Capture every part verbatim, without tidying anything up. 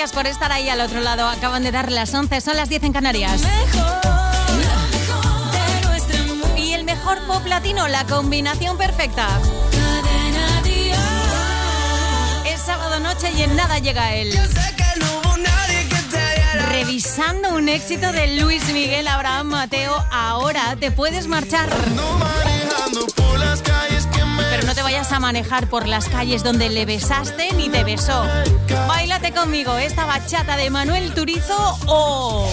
gracias por estar ahí al otro lado. Acaban de dar las once, son las diez en Canarias. Y el mejor pop latino, la combinación perfecta. Es sábado noche y en nada llega él. Revisando un éxito de Luis Miguel, Abraham Mateo, ahora te puedes marchar. Pero no te vayas a manejar por las calles donde le besaste ni te besó. Báilate conmigo esta bachata de Manuel Turizo o...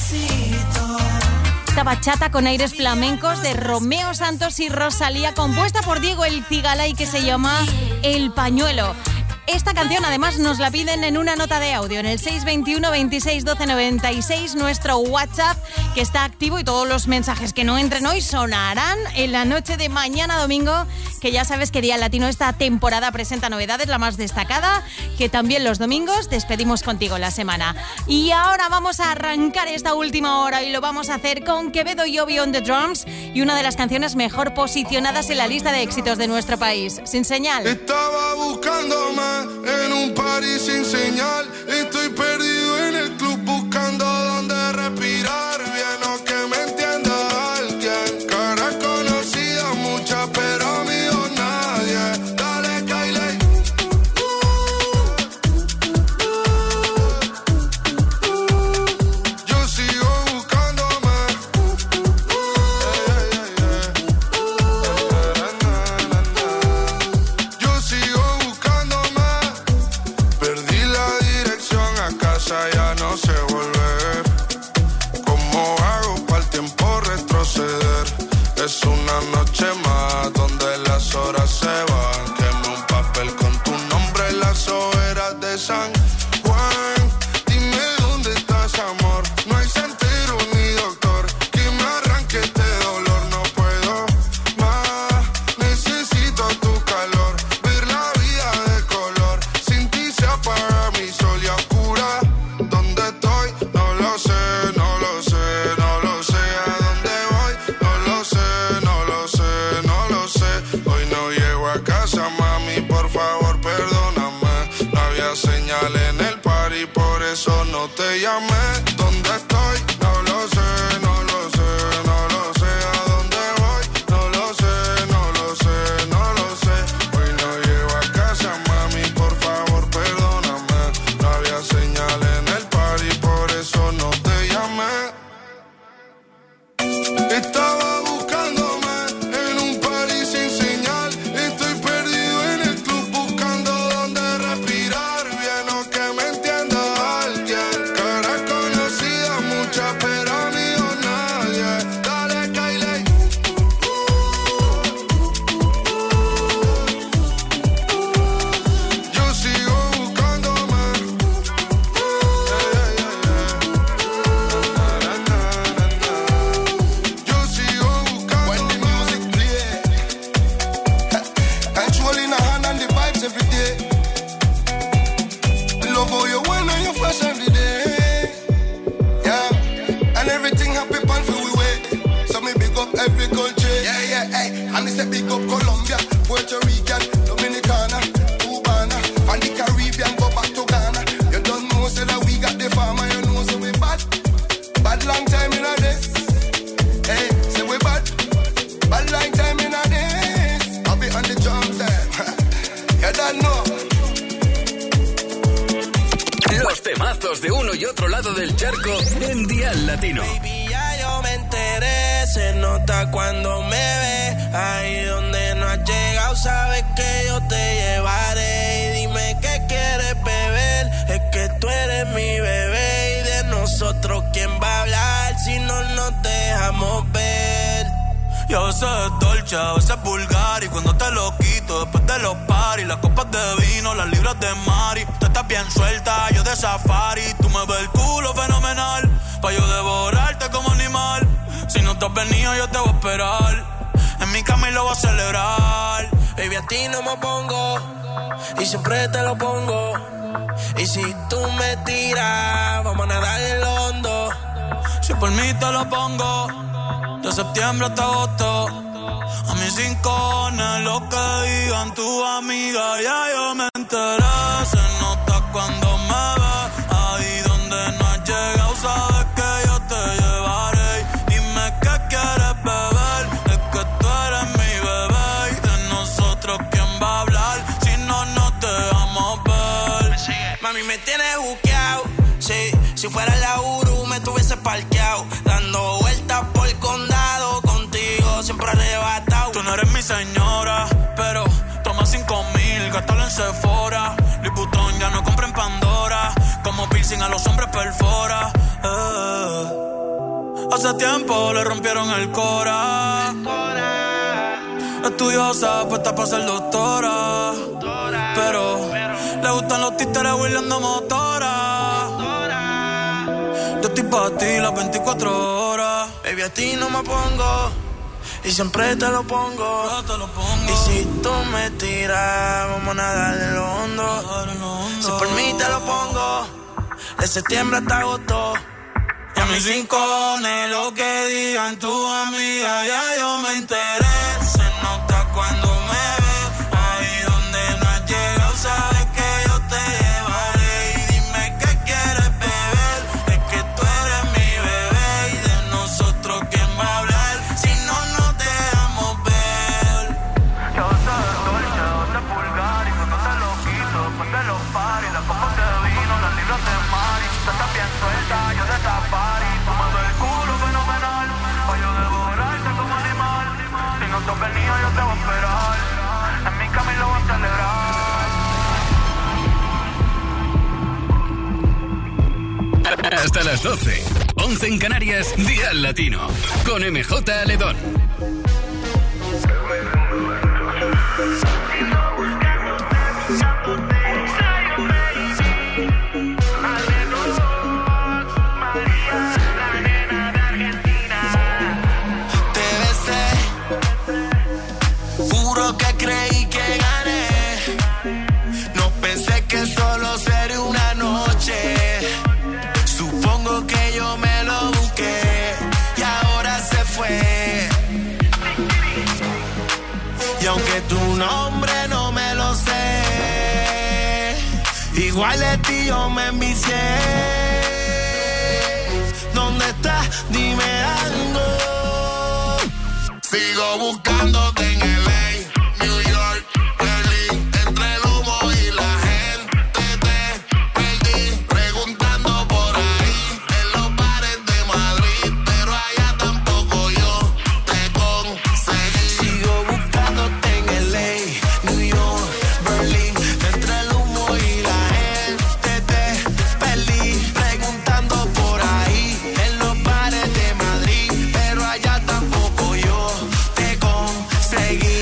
esta bachata con aires flamencos de Romeo Santos y Rosalía, compuesta por Diego El Cigala y que se llama El Pañuelo. Esta canción además nos la piden en una nota de audio en el seis veintiuno veintiséis doce noventa y seis, nuestro WhatsApp que está activo, y todos los mensajes que no entren hoy sonarán en la noche de mañana domingo, que ya sabes que Día Latino esta temporada presenta novedades, la más destacada, que también los domingos despedimos contigo la semana. Y ahora vamos a arrancar esta última hora y lo vamos a hacer con Quevedo y Obi on the drums y una de las canciones mejor posicionadas en la lista de éxitos de nuestro país, Sin Señal. Estaba buscándome en un party sin señal, estoy perdido en el club buscando donde respirar bien o que me entienda alguien. Caras conocidas muchas pero amigos nadie. Dale Kylie. Yo sigo buscándome. Yo sigo ya no sé volver. ¿Cómo hago para el tiempo retroceder? Es una noche más donde las horas se van. Quemé un papel con tu nombre en las hogueras de San Juan. Dime dónde estás, amor. No hay sentido ni doctor que me arranque este dolor. No puedo más. Necesito tu calor. Ver la vida de color. Sin ti se apaga mi sol y oscura. ¿Dónde estoy? No lo sé, no lo sé, no lo sé. ¿A dónde voy? No lo sé, no lo sé, no lo sé. Hoy no llego a casa, mami, por favor, perdóname. No había señal en el party, por eso no te llamé. ¿Dónde estoy? No lo sé, no lo sé, no lo sé. ¿A dónde voy? No lo sé, no lo sé, no lo sé. Hoy no llego a casa, mami, por favor, perdóname. No había señal en el party, por eso no te llamé. Estaba buscándome en un party sin señal. Estoy perdido en el club buscando donde respirar bien o que me entienda alguien. Caras conocidas muchas pero amigos nadie. Dale Kylie. Yo sigo buscándome. Yo sigo buscándome. When the music play, controlling a hand and the vibes every day. Love how you win and you fresh every day. Yeah, and everything happy pan for we way. So me big up every country. Yeah, yeah, hey. And me say big up Colombia, Puerto Rican, Dominicana, Cubana, and the Caribbean go back to Ghana. You don't know say that we got the farmer, you know so we bad. Bad long time in a this. Hey, say we bad. Bad long time in a this. I'll be on the drums there. You don't know. Los temazos de uno y otro lado del charco en Dial Latino. Baby, ya yo me enteré, se nota cuando me ve. Ahí donde no has llegado, sabes que yo te llevaré. Y dime qué quieres beber, es que tú eres mi bebé. Y de nosotros, ¿quién va a hablar si no nos dejamos ver? Y a veces es dolce, a veces es vulgar. Y cuando te lo quito, después de los paris, las copas de vino, las libras de mari. Tú estás bien suelta, yo de safari. Tú me ves el culo fenomenal, pa' yo devorarte como animal. Si no te has venido, yo te voy a esperar. En mi cama y lo voy a celebrar. Baby, a ti no me pongo, y siempre te lo pongo. Y si tú me tiras, vamos a nadar en lo hondo. Si por mí te lo pongo, de septiembre hasta agosto. A mis rincones, lo que digan tu amiga, ya yo me enteré. Se nota cuando me ves, Mami, me tienes buqueado. Sí, si fuera la Uru me tuviese parqueado, dando vueltas por el condado, contigo siempre arrebatado. Tú no eres mi señora, pero toma cinco mil, gástalo en Sephora. Liputón ya no compra en Pandora, como piercing a los hombres perfora. Eh. Hace tiempo le rompieron el cora. Estudiosa, puesta para ser doctora, pero le gustan los títeres huirleando motora. Yo estoy pa' ti las veinticuatro horas. Baby, a ti no me pongo y siempre te lo pongo. Yo te lo pongo. Y si tú me tiras, vamos a nadar en lo hondo. Si por mí te lo pongo, de septiembre hasta agosto. Y a mis rincones, lo que digan tus amigas, ya yo me enteré. Se nota cuando me ves, ahí donde no has llegado, sabes que yo te llevaré. Y dime qué quieres beber, es que tú eres mi bebé. Y de nosotros, ¿quién va a hablar? Si no nos dejamos ver. Yo te dolce, yo te pulgar, y cuando te lo quito, después de los paris, las copas de vino, las libras de mari. Tú estás bien suelta, yo de safari. Tú me ves el culo fenomenal, o yo debo borrarte como animal. Si no toca el niño, yo te voy a esperar, en mi camino voy a celebrar. Hasta las doce, once en Canarias, Día Latino, con M J Aledón. Que creí que gané, no pensé que solo sería una noche. Supongo que yo me lo busqué y ahora se fue. Y aunque tu nombre no me lo sé, igual de ti yo me envicié. ¿Dónde estás? Dime algo. Sigo buscándote en el New York, Berlín, entre el humo y la gente te perdí, preguntando por ahí en los bares de Madrid, pero allá tampoco yo te conseguí. Sigo buscándote en L A, New York, Berlín, entre el humo y la gente te perdí, preguntando por ahí en los bares de Madrid, pero allá tampoco yo te conseguí.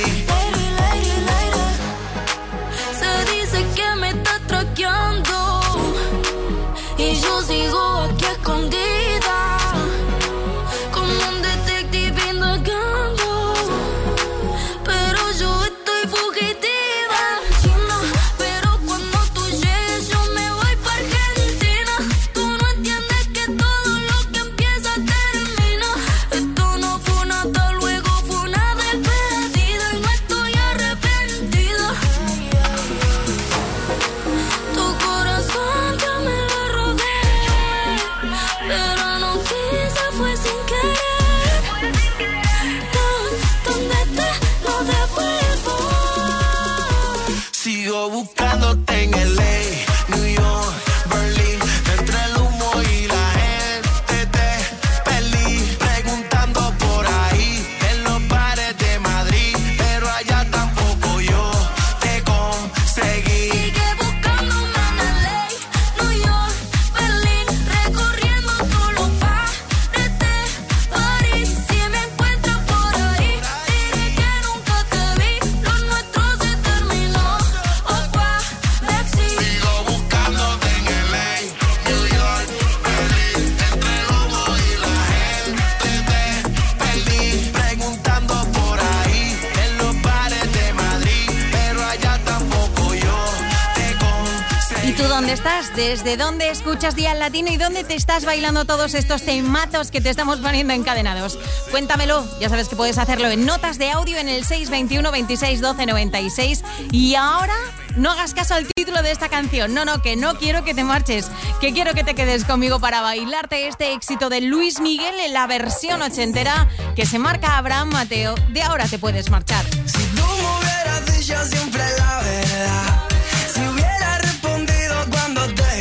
Y yo sigo aquí escondida, como un detective indagando, pero yo estoy fugitiva. China, pero cuando tú llegues yo me voy pa' Argentina. Tú no entiendes que todo lo que empieza termina. Esto no fue una hasta luego, fue una despedida y no estoy arrepentida. Tu corazón ya me lo pero no quise, fue sin querer. ¿Dónde te lo devuelvo? Sigo buscándote en L A, New York, Berlín, entre el humo y la gente te perdí, preguntando por ahí en los bares de Madrid, pero allá tampoco yo te conseguí. Sigue buscándome en L A, New York, Berlín, recorriendo todos los bares de París. Si me encuentras por ahí, diré que nunca te vi. Lo nuestro se terminó, opa, Brexit. Sigo buscándote en L A, New York, Berlín, entre el humo y la gente te perdí, preguntando por ahí en los bares de Madrid, pero allá tampoco yo te conseguí. ¿Y tú dónde estás? ¿Desde dónde escuchas Día Latino y dónde te estás bailando todos estos temazos que te estamos poniendo encadenados? Cuéntamelo, ya sabes que puedes hacerlo en notas de audio en el seis veintiuno veintiséis doce noventa y seis. Y ahora no hagas caso al título de esta canción, no, no, que no quiero que te marches, que quiero que te quedes conmigo para bailarte este éxito de Luis Miguel en la versión ochentera que se marca Abraham Mateo, de Ahora te puedes marchar. Si tú me hubieras dicho siempre la verdad, si hubiera respondido cuando te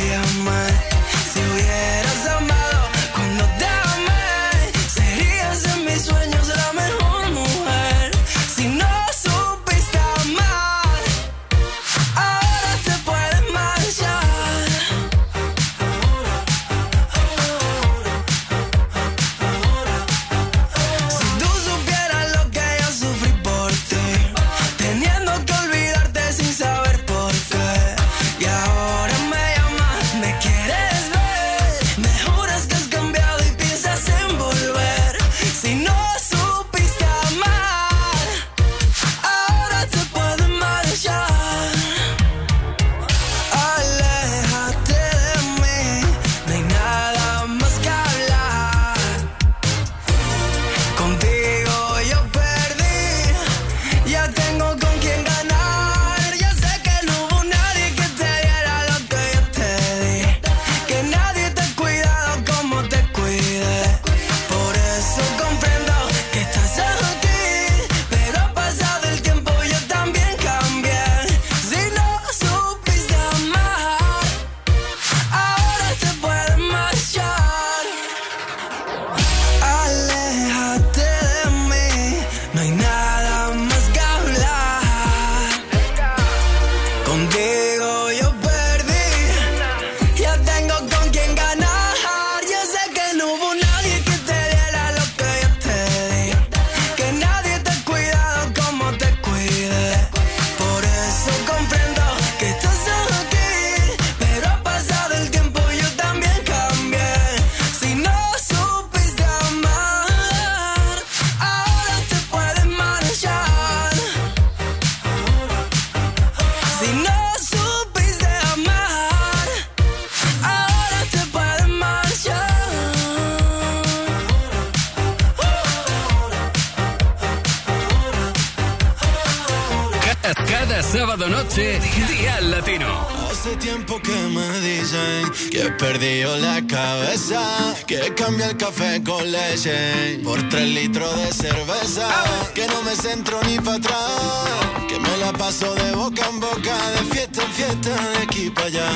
noche, Dial Latino. Hace tiempo que me dicen que he perdido la cabeza, que cambia el café con leche por tres litros de cerveza, que no me centro ni para atrás, que me la paso de boca en boca, de fiesta en fiesta, de aquí para allá.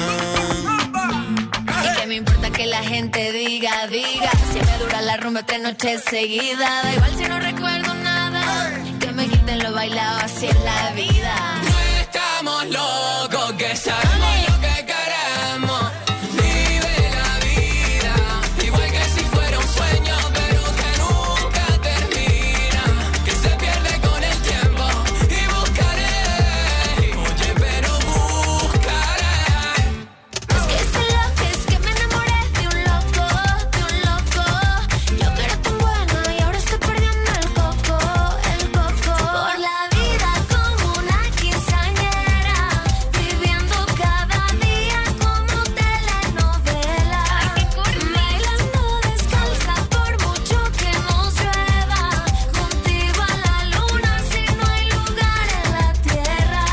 Y que me importa que la gente diga, diga, si me dura la rumba tres noches seguidas, da igual si no recuerdo nada, que me quiten lo bailado, así es la vida. No estamos locos, que sabemos lo que queremos. Vive la vida, igual que si fuera un sueño, pero que nunca termina, que se pierde con el tiempo. Y buscaré, oye, pero buscaré. Es que ese loco, es que me enamoré de un loco, de un loco. Yo que era tan buena y ahora estoy perdiendo el coco, el coco. Por la vida como una quinceañera, viviendo cada día como telenovela. Bailando descalza por mucho que nos llueva, contigo a la luna si no hay lugar en la tierra.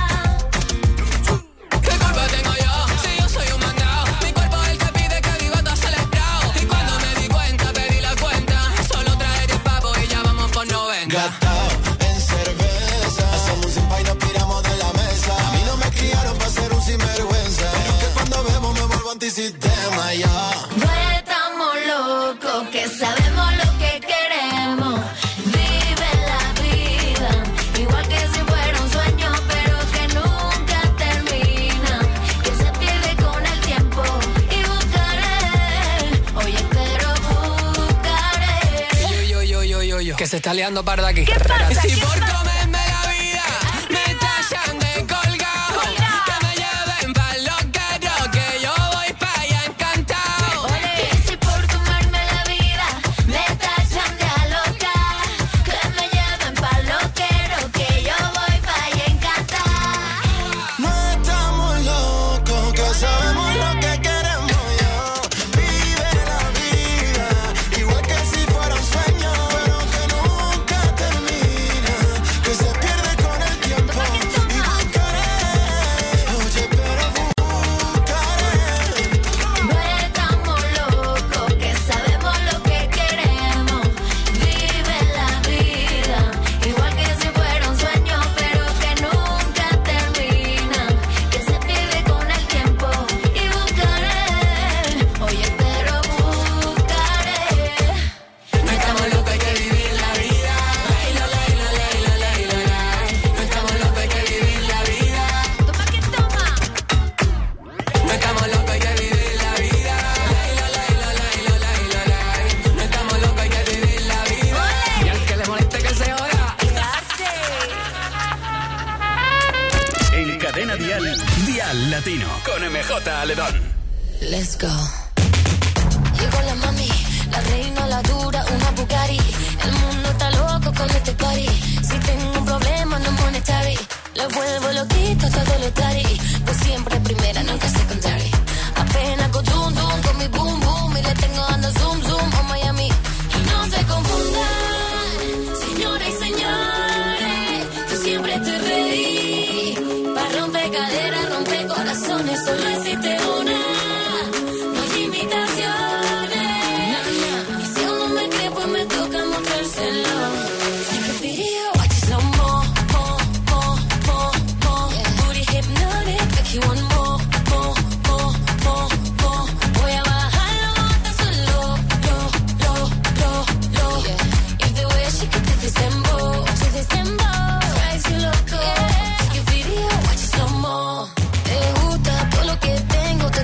¿Qué culpa tengo yo? Si yo soy un mandado, mi cuerpo es el que pide que viva todo acelerado. Y cuando me di cuenta, pedí la cuenta, solo traje diez pavos y ya vamos por noventa. Gastado en cerveza, hacemos un país, nos piramos de la mesa. A mí no me criaron para ser un sinvergüenza, pero que cuando bebo me vuelvo antisistema, ya. No estamos locos, que sabemos lo que queremos. Vive la vida, igual que si fuera un sueño, pero que nunca termina, que se pierde con el tiempo. Y buscaré, oye, pero buscaré. Yo, yo, yo, yo, yo, yo, que se está liando parda aquí. ¿Qué pasa? Y si ¿Qué por pasa? comerme la vida me tallan de colgado, que me lleven pa'l loquero, que yo voy pa' allá encantado. Y si por tomarme la vida me tachan de loca, que me lleven pa'l loquero, que yo voy pa' allá encantar. No estamos locos, que sabemos lo que queremos, yo. Vive la vida, igual que si fuera un sueño, pero que nunca termina, que se pierde con el tiempo. Y buscaré, oye, pero buscaré. No estamos locos, que sabemos lo que queremos. Vive la vida, igual que si fuera un sueño, pero que nunca termina, que se pierde con el tiempo. Y buscaré, oye, pero buscaré. No estamos locos, hay que vivir la vida. Laila, laila, laila, laila, laila. No estamos locos, hay que vivir la vida. Toma que toma. No estamos locos, hay que vivir la vida. Laila, laila, laila, laila, laila. No estamos locos, hay que vivir la vida. Y al que le moleste que se joda. En Cadena Dial, Dial Latino. Con M J Aledón. Let's go. Llegó la mami, la reina, la dura, una Bugatti. El mundo está loco con este party. Si tengo un problema no monetary, le vuelvo loquito todo lo tari. Pues siempre primera, nunca secondary. Apenas con zoom zoom con mi boom boom y le tengo dando zoom zoom a Miami. Y no se confundan, señoras y señores, yo siempre te reí. Pa' romper caderas, romper corazones, solo existe una. No hay imitaciones. Y si uno me cree, pues me toca mostrárselo. Take a video, watch it slow mo, mo, mo, mo, mo. Booty hypnotic, make you want more, more, more, more, more. Voy a bajarlo hasta solo, lo, lo, lo, lo. If the way she can do this dembow, to this dembow, drives you loco. Take a video, watch it slow mo. Te gusta todo lo que tengo,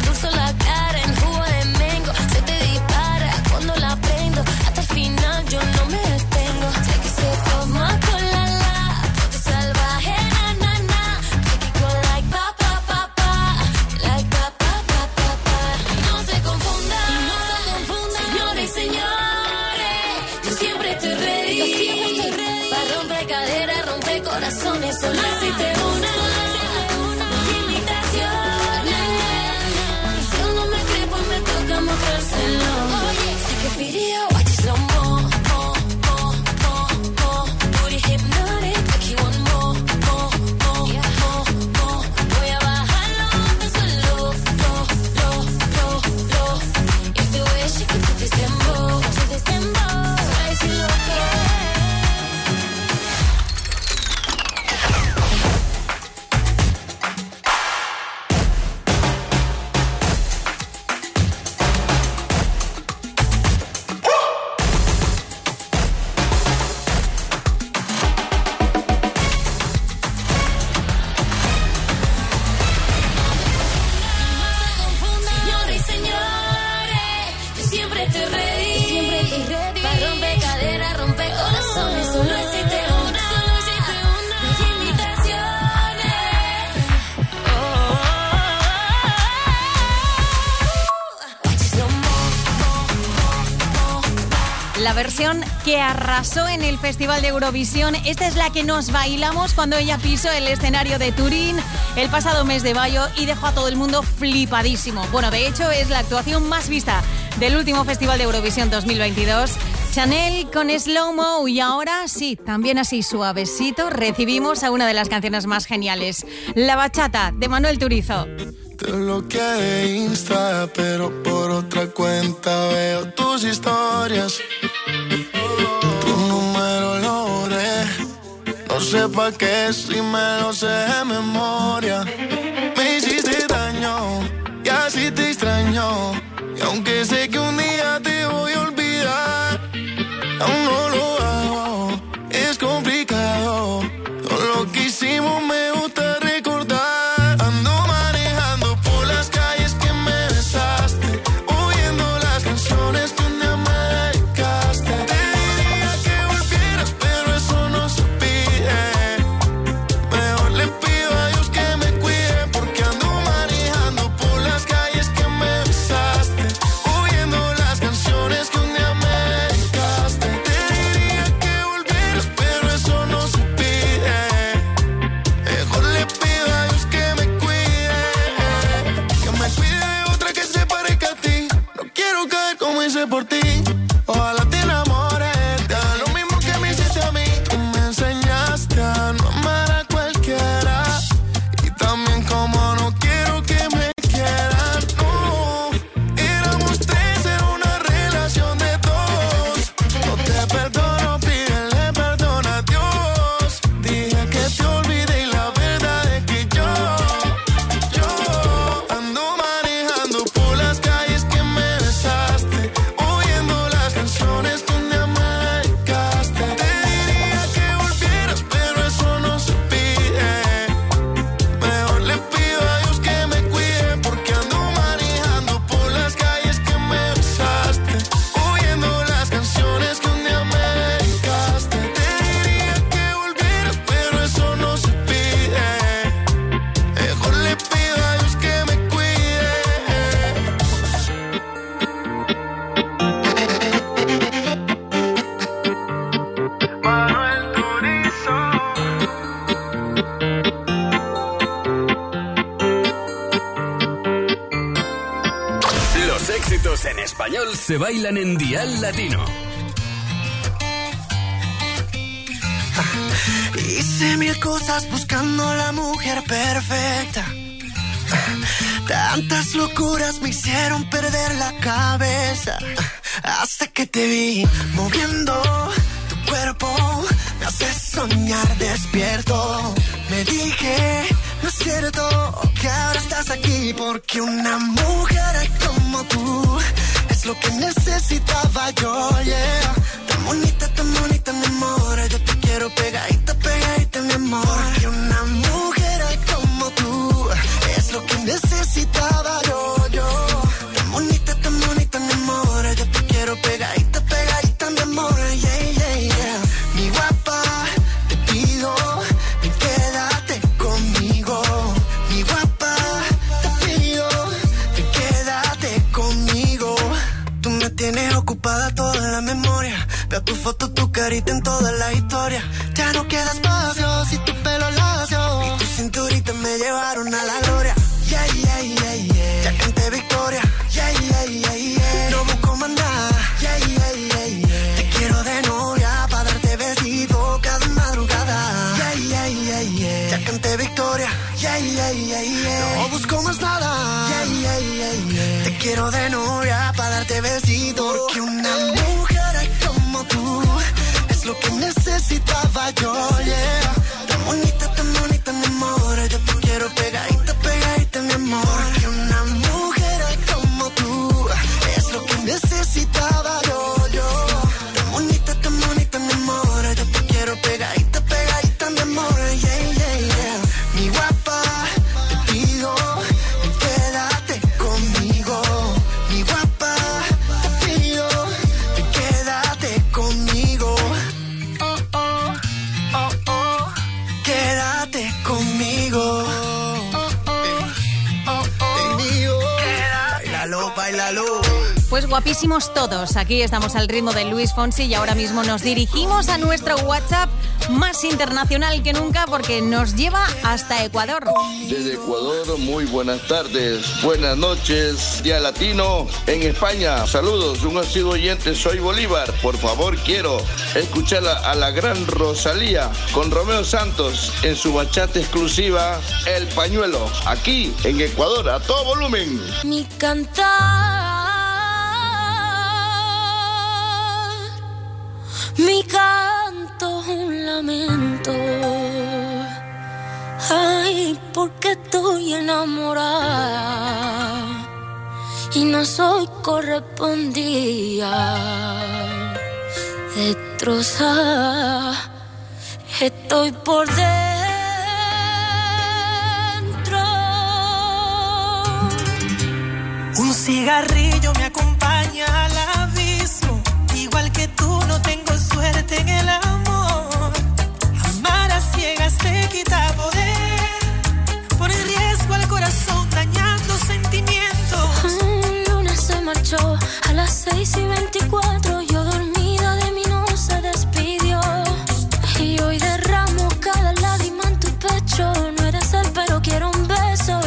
versión que arrasó en el Festival de Eurovisión. Esta es la que nos bailamos cuando ella pisó el escenario de Turín el pasado mes de mayo y dejó a todo el mundo flipadísimo. Bueno, de hecho es la actuación más vista del último Festival de Eurovisión dos mil veintidós. Chanel con Slow Mo, y ahora sí, también así suavecito, recibimos a una de las canciones más geniales, La Bachata, de Manuel Turizo. Te bloqueé de Insta, pero por otra cuenta veo tus historias. Tu número lo borré, no sé pa' qué si me lo sé de memoria. Me hiciste daño y así te extraño, y aunque sé que un día te voy a olvidar, aún no lo hago, es complicado. Todo lo que hicimos me gusta recordar. Ando manejando por las calles que me besaste, oyendo las canciones que un día me dedicaste. Te diría que volvieras, pero eso no se pide. Mejor le pido a Dios que me cuide, porque ando manejando por las calles que me besaste, oyendo las canciones que un día me dedicaste. Te diría que volvieras, pero eso no se pide. Mejor le pido a Dios que me cuide, que me cuide de otra que se parezca a ti. No quiero caer como hice por ti. Ojalá te enamores, te haga lo mismo que me hiciste a mí. Tú me enseñaste a no amar a cualquiera, y también como no quiero que me quieran. No, éramos tres, era una relación de dos. No te perdono, pídele perdón a Dios. Dije que te olvidé y la verdad es que yo, yo ando manejando por las calles que me besaste, oyendo las canciones que un día me dedicaste. Te diría que volvieras, pero eso no se pide. Mejor le pido a Dios que me cuide, porque ando manejando por las calles que me besaste, oyendo las canciones que un día me dedicaste. Te diría que volvieras, pero eso no se pide. Mejor le pido a Dios que me cuide. Manuel Turizo. Los éxitos en español se bailan en Dial Latino. Hice mil cosas buscando la mujer perfecta. Tantas locuras me hicieron perder la cabeza, hasta que te vi moviendo tu cuerpo. Me haces soñar despierto. Me dije, no es cierto que ahora estás aquí, porque una mujer como tú es lo que necesitaba yo, yeah. Tan bonita, tan bonita, mi amor, yo te quiero pegadita, pegadita, mi amor. Porque una mujer como tú es lo que necesitaba yo, yo. Tan bonita, tan bonita, mi amor, yo te quiero pegadita, pegadita, mi amor, yeah, yeah, yeah. Mi guapa, te pido, ven, quédate conmigo. Mi guapa, te pido, ven, quédate conmigo. Tú me tienes ocupada toda la memoria. Veo tu foto, tu carita en toda la historia. Ya no queda espacio si tu pelo lacio y tu cinturita me llevaron a la gloria. Yeah, yeah, yeah, yeah. Ya canté victoria. Yeah, yeah, yeah, yeah. No busco más nada. Yeah, yeah, yeah, yeah. Te quiero de novia pa' darte besito cada madrugada. Yeah, yeah, yeah, yeah. Ya canté victoria. Yeah, yeah, yeah, yeah. No busco más nada. Yeah, yeah, yeah, yeah. Te quiero de novia pa' darte besito, porque una mujer como tú es lo que necesitaba yo, yeah. Tan bonita, tan bonita, mi amor, yo te quiero pegadita, pegadita, mi amor. Porque una mujer como tú es lo que necesitaba yo, yo. Tan bonita, tan bonita, mi amor, yo te quiero pegadita, pegadita, mi amor, yeah, yeah, yeah. Mi guapa, te pido, ven, quédate conmigo. Mi guapa, te pido, ven, quédate conmigo. Oh, oh, oh, oh. Quédate conmigo. Oh, oh, oh, oh. Bailalo, bailalo. Pues guapísimos todos. Aquí estamos al ritmo de Luis Fonsi y ahora mismo nos dirigimos a nuestro WhatsApp más internacional que nunca porque nos lleva hasta Ecuador. Desde Ecuador, muy buenas tardes, buenas noches, Día Latino en España. Saludos, un asiduo oyente, soy Bolívar. Por favor, quiero escuchar a, a la gran Rosalía con Romeo Santos en su bachata exclusiva El Pañuelo, aquí en Ecuador, a todo volumen. Mi cantar, mi canto es un lamento. Ay, porque estoy enamorada y no soy correspondida. Destrozada estoy por dentro. Un cigarrillo me acompaña al abismo. Igual que tú no tengo suerte en el amor. Amar a ciegas te quita poder. Pone en riesgo al corazón dañando sentimientos. El lunes se marchó a las seis y veinticuatro. Yo dormida de mí no se despidió. Y hoy derramo cada lágrima en tu pecho. No eres él pero quiero un beso.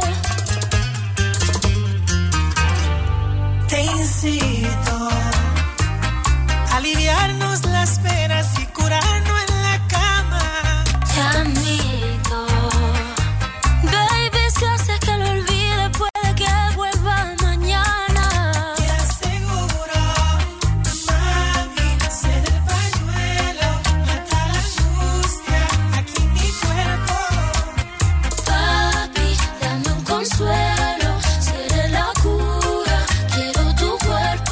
Te incito a aliviarnos las penas y curarnos en la cama. Te admito, baby, si haces que lo olvide puede que vuelva mañana. Te aseguro, mami, ser el pañuelo, mata la angustia aquí en mi cuerpo. Papi, dame un consuelo, seré la cura, quiero tu cuerpo.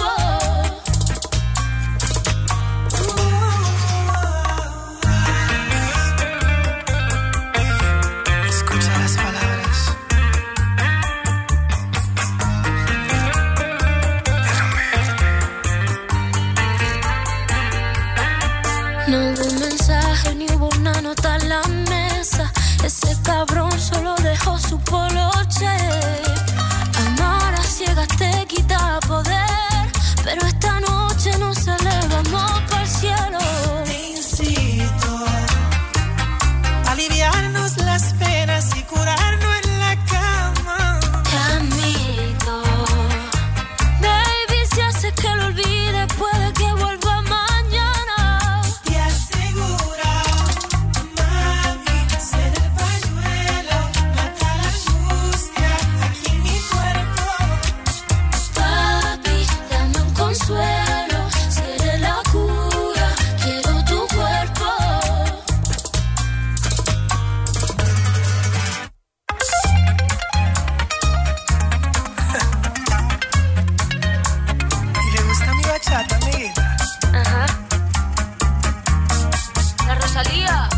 Escucha las palabras. No hubo un mensaje ni hubo una nota en la mesa. Ese cabrón solo dejó su poloche. Amar a ciegas te quita poder, pero esta noche nos elevamos para el cielo. Te incito a aliviarnos las penas y curarnos en la cama. Te admito, baby, si haces que lo olvide puede que vuelva mañana. Te aseguro, mami, ser el pañuelo, mata la angustia aquí en mi cuerpo. Papi, dame un consuelo, seré la cura, quiero tu cuerpo. ¿Y le gusta mi bachata, amiguita? Ajá. La Rosalía.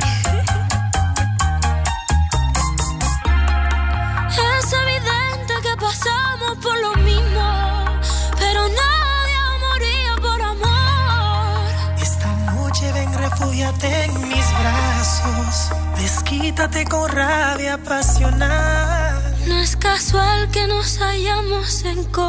Es evidente que pasamos por lo mismo, pero nadie moría por amor. Esta noche ven, refúgiate en mis brazos. Desquítate con rabia apasionada. No es casual que nos hayamos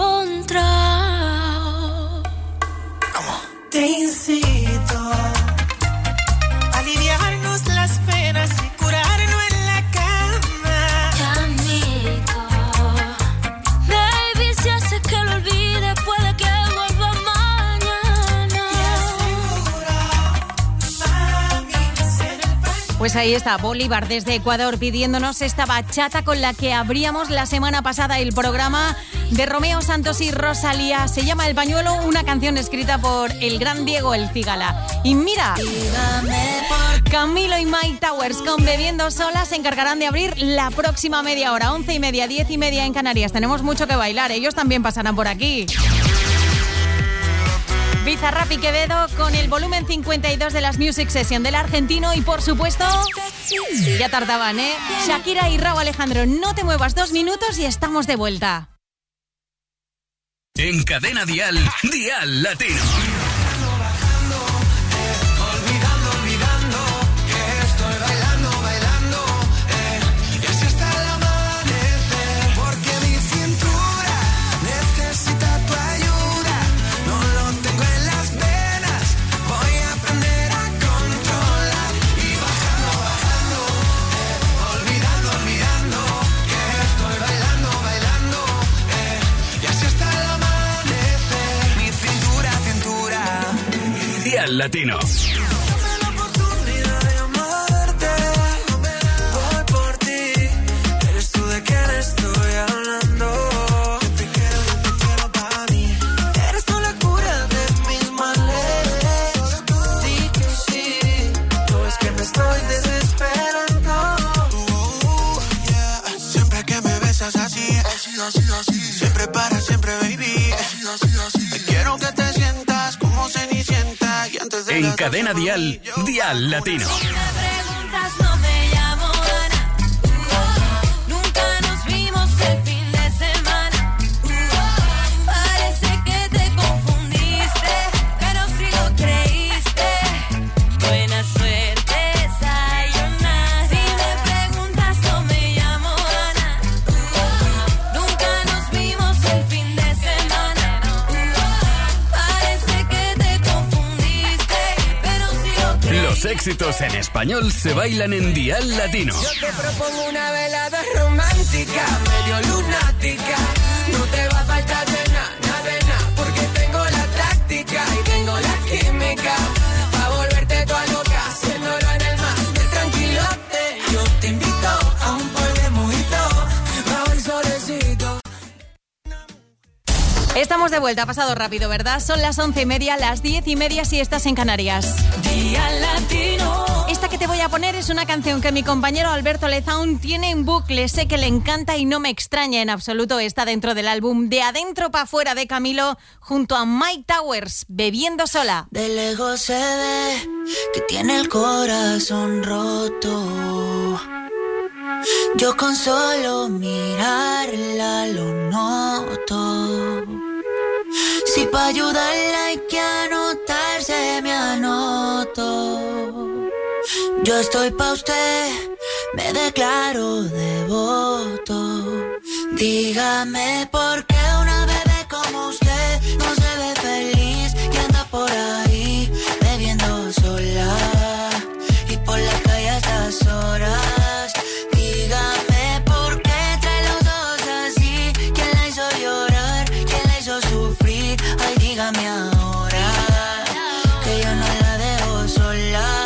encontrado. Te incito a aliviarnos las penas y curarnos en la cama. Te admito, baby, si haces que lo olvide puede que vuelva mañana. Te aseguro, mami, ser el pañuelo. Pues ahí está Bolívar desde Ecuador pidiéndonos esta bachata con la que abríamos la semana pasada el programa de Romeo Santos y Rosalía. Se llama El Pañuelo, una canción escrita por el gran Diego El Cigala. Y mira, Camilo y Mike Towers con Bebiendo Sola se encargarán de abrir la próxima media hora, once y media, diez y media en Canarias. Tenemos mucho que bailar, ellos también pasarán por aquí. Bizarrap y Quevedo con el volumen cincuenta y dos de las Music Session del argentino y por supuesto, ya tardaban, ¿eh? Shakira y Rauw Alejandro, no te muevas dos minutos y estamos de vuelta. En Cadena Dial, Dial Latino. Porque mi cintura necesita tu ayuda. Dial Latino. Así, así. Siempre para siempre, baby. Así, así, así. Te quiero que te sientas como Cenicienta y antes de en Cadena Dial, Dial Latino. Si me preguntas, no me llamo Ana. Nunca nos vimos el fin de semana. Parece que te confundiste, pero si lo creíste. Buena suerte, sayonara. Si me preguntas, no me llamo Ana. Nunca nos vimos el fin de semana. Parece que te confundiste, pero si lo creíste. Los éxitos en español se bailan en Dial Latino. Yo te propongo una velada romántica, medio lunática. No te va a faltar de nada, nada de nada, porque tengo la táctica y tengo la química pa' volverte toda loca, haciéndolo en el mar del tranquilote. Yo te invito a un par de mojitos bajo el solecito. Estamos de vuelta, ha pasado rápido, ¿verdad? Son las once y media, las diez y media si estás en Canarias. Dial Latino. Esta que te voy a poner es una canción que mi compañero Alberto Lezaun tiene en bucle. Sé que le encanta y no me extraña en absoluto. Está dentro del álbum De Adentro Pa' Fuera de Camilo junto a Mike Towers, Bebiendo Sola. De lejos se ve que tiene el corazón roto. Yo con solo mirarla lo noto. Si pa' ayudarla hay que anotarse, me anoto. Yo estoy pa' usted, me declaro devoto. Dígame por qué una bebé como usted no se ve feliz y anda por ahí bebiendo sola y por la calle a estas horas. Dígame por qué trae los ojos así. ¿Quién la hizo llorar? ¿Quién la hizo sufrir? Ay, dígame ahora que yo no la dejo sola.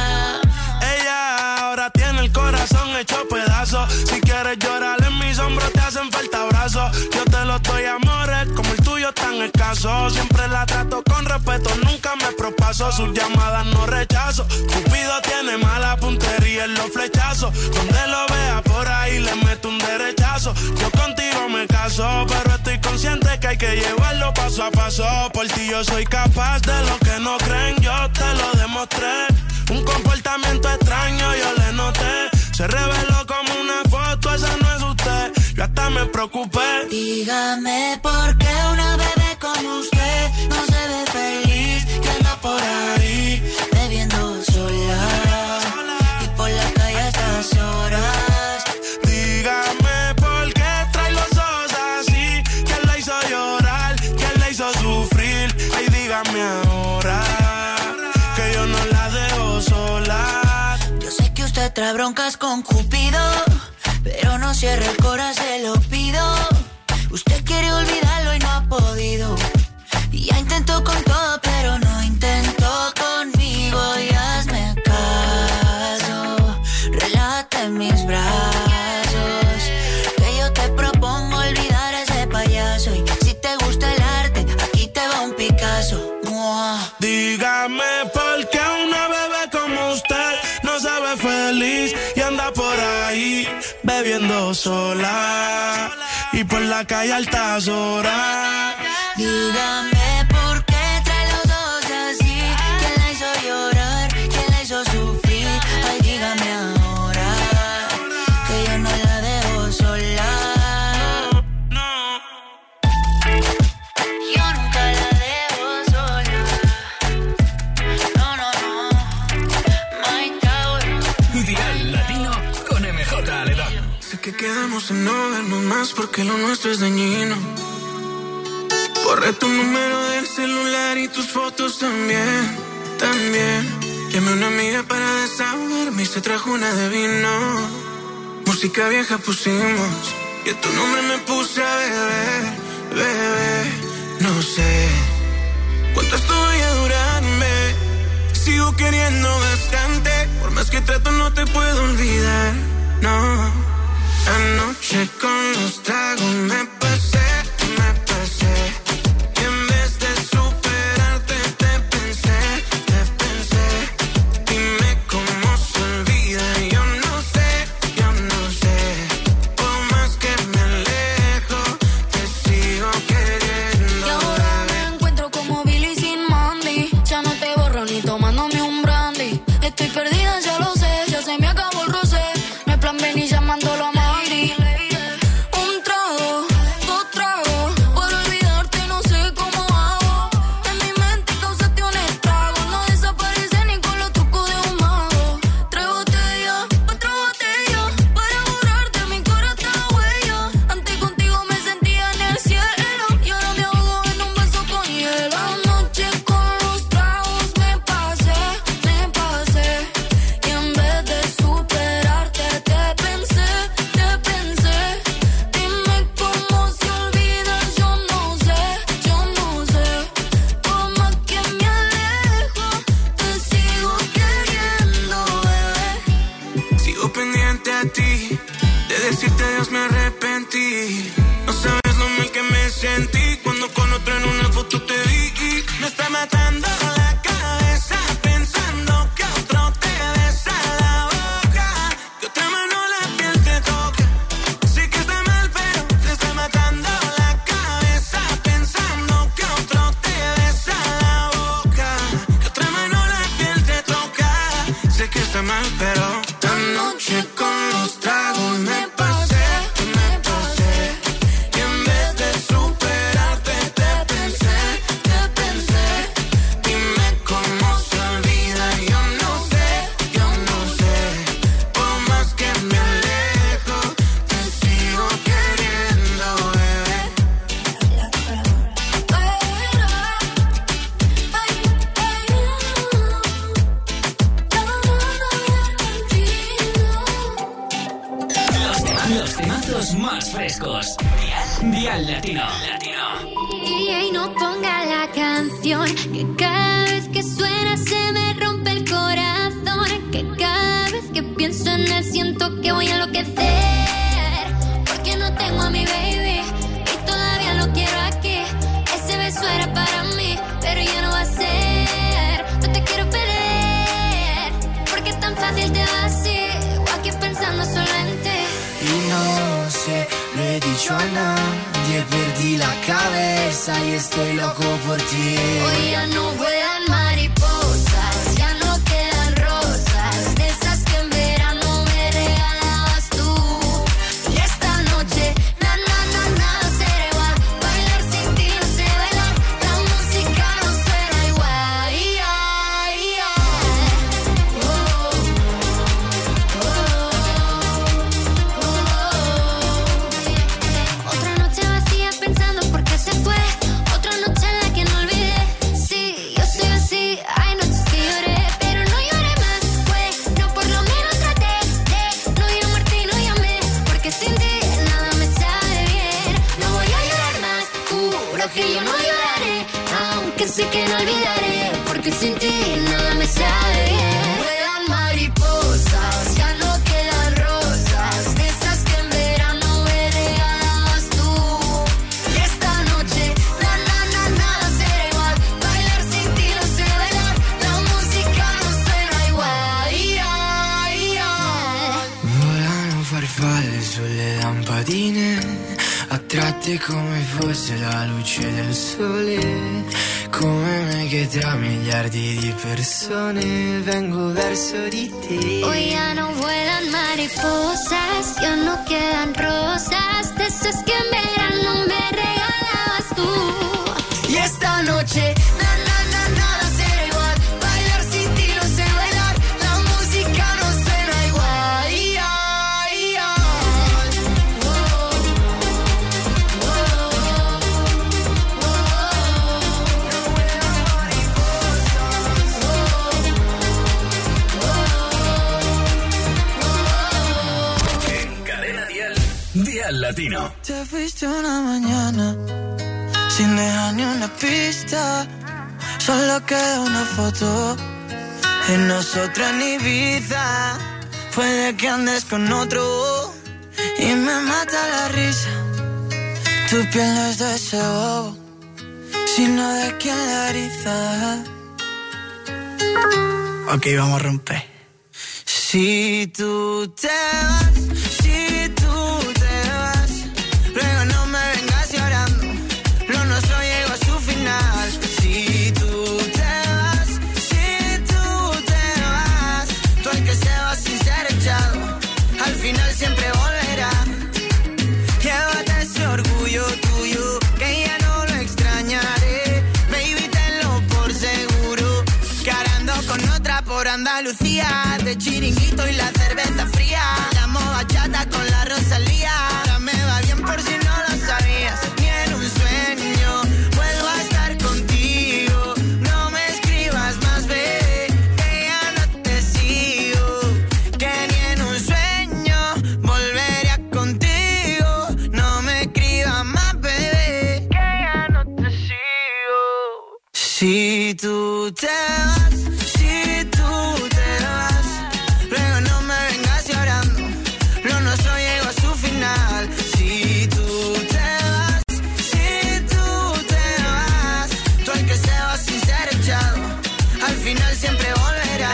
Tiene el corazón hecho pedazos. Si quieres llorar en mis hombros te hacen falta brazos. Yo te lo doy, amores, como el tuyo tan escaso. Siempre la trato con respeto, nunca me propaso. Sus llamadas no rechazo. Cupido tiene mala puntería en los flechazos. Donde lo vea por ahí le meto un derechazo. Yo contigo me caso, pero estoy consciente que hay que llevarlo paso a paso. Por ti yo soy capaz de lo que no creen, yo te lo demostré. Un comportamiento extraño yo le noté. Se reveló como una foto, esa no es usted. Yo hasta me preocupé. Dígame por qué una bebé como usted no se ve feliz y anda por ahí bebiendo sola y por la calle a estas horas. Dígame por qué trae los ojos así. ¿Quién la hizo llorar? ¿Quién la hizo sufrir? Ay, dígame ahora que yo no la dejo sola. Yo sé que usted trae broncas con Cupido, pero no cierre el corazón, se lo pido. Usted quiere olvidarlo y no ha podido. Y ya intentó con todo, pero no intentó conmigo. Y hazme caso, relájate en mis brazos, que yo te propongo olvidar a ese payaso. Y si te gusta el arte, aquí te va un Picasso. ¡Mua! Dígame por qué una bebé como usted no se ve feliz y anda por ahí bebiendo sola y por la calle a altas horas. Dígame por qué trae los ojos así. ¿Quién la hizo llorar? ¿Quién la hizo sufrir? Ay, dígame ahora que yo no la dejo sola. No, Yo nunca la dejo sola. No, no, no. My Tower. Dial Latino con M J Aledón. Sé que quedamos en no vernos más porque lo nuestro es dañino. Borré tu número del celular y tus fotos también, también. Llamé a una amiga para desahogarme y se trajo una de vino. Música vieja pusimos y a tu nombre me puse a beber, bebé. No sé cuánto esto vaya a durarme, sigo queriendo bastante. Por más que trato no te puedo olvidar, no. Anoche con los tragos me pasé, me pasé. Y en vez de superarte te pensé, te pensé. Dime cómo se olvida, yo no sé, yo no sé. Por más que me alejo, te sigo queriendo. Y ahora me encuentro como Billy sin Mandy. Ya no te borro ni tomándome un brandy. Estoy perdida, ya lo sé, ya se me acabó el rosé. No hay plan B ni llamándolo a Mayri. Un trago, dos tragos, por olvidarte no sé cómo hago. En mi mente causaste un estrago. No desaparece ni con los trucos de un mago. Tres botellas, otra botella, para borrarte mi cara está huella. Antes contigo me sentía en el cielo y ahora me ahogo en un beso con hielo. Anoche con los tragos me pasé, me pasé. Y en vez de superarte te pensé, te pensé. Dime cómo se olvida, yo no sé, yo no sé. Por más que me alejo, te sigo queriendo, bebé. Sigo pendiente a ti, de decirte adiós me arrepentí. No sabes lo mal que me sentí cuando con otro en una foto te vi. Me está matando la cabeza pensando que otro te besa la boca, que otra mano la piel te toca. Sé que está mal pero te está matando la cabeza pensando que otro te besa la boca, que otra mano la piel te toca. Sé que está mal pero anoche con los tragos me pasé, me pasé. Y en vez de superarte te pensé, te pensé. Dime cómo se olvida, yo no sé, yo no sé. Por más que me alejo, te sigo queriendo, bebé. Los, tema- los temazos más frescos. Dial, Dial Latino. Latino. Y ahí no ponga la canción, que cada vez que suena se me rompe el corazón. Que cada vez que pienso en él siento que voy a enloquecer. Porque no tengo a mi baby y todavía lo quiero aquí. Ese beso era para mí, pero ya no va a ser. No te quiero perder, porque es tan fácil te va así. O aquí pensando solo en ti. Y no sé, lo he dicho a nadie, perdí la cabeza y estoy loco por ti. Hoy ya no vuelan mariposas, ya no quedan rosas, de esas que en verano me regalabas tú. Y esta noche, na na na nada será igual, bailar sin ti no sé bailar, la música no suena igual. Y ay, ay, oh, oh, oh. Otra noche vacía pensando por qué se fue. Otra noche en la que no olvidé. Sí, yo soy así. Hay noches que lloré, pero no lloré más. Bueno, por lo menos traté de no llamarte y no llamé. Porque sin ti nada me sabe bien. No voy a llorar más. Juro que yo no lloraré. Aunque sé que no olvidaré. Porque sin ti nada me sabe bien. Vuelan mariposas, ya no quedan rosas. De esas que en verano me regalabas tú. Y esta noche, na na na nada será igual. Bailar sin ti no sé bailar. La música no suena igual. Y ay, ay. Volano farfalle sulle lampadine, attratte come fosse la luce del sole. Come me che tra miliardi di persone vengo verso di te. Hoy ya no vuelan mariposas, ya no quedan rosas. De esas que en verano me regalabas tú. Y esta noche, na na na nada será igual. Bailar sin ti no sé bailar. La música no suena igual. Y ay, ay, oh, oh, oh, no vuelan mariposas, oh, oh. En Cadena Dial, Dial Latino. Te fuiste una mañana sin dejar ni una pista, solo queda una foto En nosotros en Ibiza, puede que andes con otro y me mata la risa. Tu piel no es de ese bobo, sino de quien la eriza. Ok, vamos a romper. Si tú te vas, si tú te vas, luego no me vengas llorando, lo nuestro llegó a su final. Si tú te vas, si tú te vas, tú el que se va sin ser echado, al final siempre volverá. Llévate ese orgullo tuyo, que ya no lo extrañaré. Baby, tenlo por seguro, que ahora ando con otra por Andalucía. De chiringuito y la cerveza fría, llamo bachata con la Rosalía. Ahora me va bien por si no lo sabías. Ni en un sueño vuelvo a estar contigo. No me escribas más, bebé, que ya no te sigo. Que ni en un sueño volvería contigo. No me escribas más, bebé, que ya no te sigo. Si tú te vas, si tú te vas, luego no me vengas llorando, lo nuestro llegó a su final. Si tú te vas, si tú te vas, tú el que se va sin ser echado, al final siempre volverá.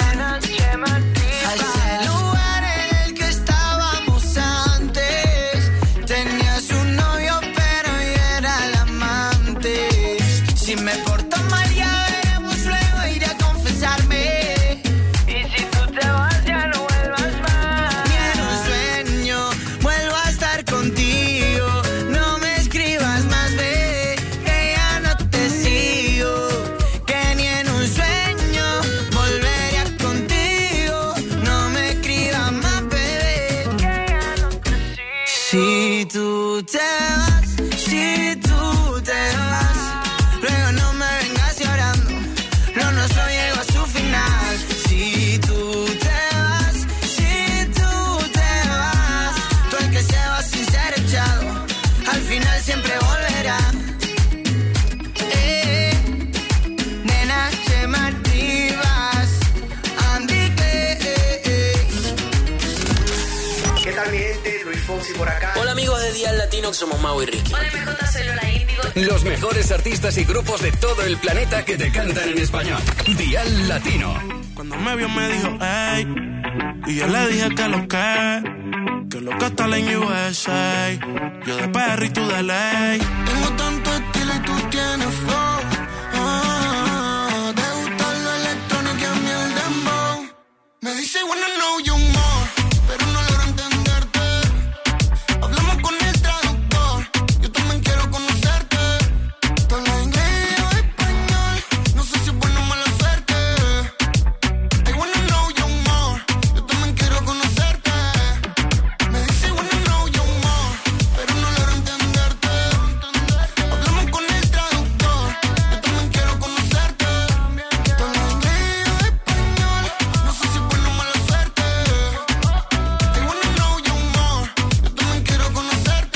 A ese lugar en el que estábamos antes, tenías un novio pero yo era el amante. Si me porto mal ya veremos, luego iré a confesarme. Y si tú te vas ya no vuelvas más. Ni en un sueño vuelvo a estar contigo. No me escribas más, bebé, que ya no te sigo. Que ni en un sueño volvería contigo. No me escribas más, bebé, que ya no te sigo. Si tú te vas, si tú te vas, luego no me vengas llorando, lo nuestro llegó a su final. Si tú te vas, si tú te vas, tú el que se va sin ser echado, al final siempre volverá. Eh, nena, che Martívas, Andy, eh, eh, eh. ¿Qué tal, mi gente? Luis Fonsi por acá. Hola, amigos de Dial Latino, que somos Mau y Ricky. Hola, M J, soy Lola Índigo. Los mejores artistas y grupos de todo el planeta que te cantan en español. Dial Latino. Cuando me vio me dijo, hey, y yo le dije que lo que, que lo que está en U S A. Yo de perro y tú de ley. Tengo tanto estilo y tú tienes flow. Ah, te gusta lo electrónico y a mí el dembow. Me dice, wanna know you more, pero no logro entenderte. Hablamos con el traductor, yo también quiero conocerte. Tú hablas inglés y yo español, no sé si es buena o mala suerte. I wanna know you more, yo también quiero conocerte. Me dice, wanna know you more, pero no logro entenderte. Hablamos con el traductor, yo también quiero conocerte. Tú hablas inglés y yo español, no sé si es buena o mala suerte. I wanna know you more, yo también quiero conocerte.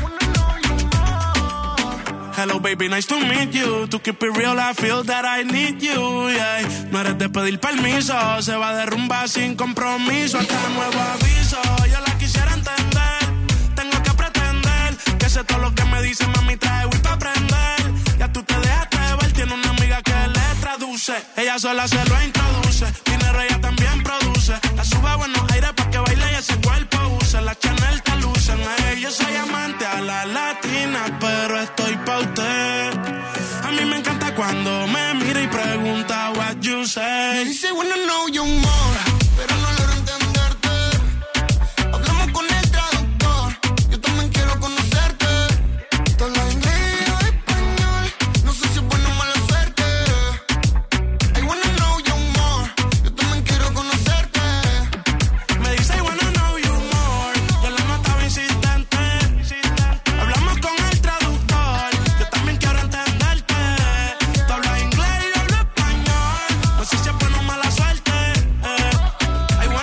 Hello baby, nice to meet you. To keep it real, I feel that I need you, yeah. No eres de pedir permiso, se va a derrumbar sin compromiso. Hasta nuevo aviso, yo la quisiera entender. Tengo que pretender que sé todo lo que me dice, mami, trae Wii pa' aprender. Ya tú te dejaste ver, tiene una amiga que le traduce. Ella sola se lo introduce, dinero ella también produce. La sube a buenos aires pa' que baile y ese cuerpo use. La Chanel te luce, hey, yo soy amante a la latina, pero estoy pa' usted. A mí me encanta cuando me mira y pregunta what you say. Me dice, wanna know you more, pero no logro entenderte. Hablamos con el traductor, yo también quiero conocerte. Tú hablas inglés y yo español, no sé si es buena o mala suerte. I wanna know you more, yo también quiero conocerte. Me dice I wanna know you more, yo la notaba insistente. Hablamos con el traductor, yo también quiero entenderte. Tú hablas inglés y yo hablo español, no sé si es buena o mala suerte.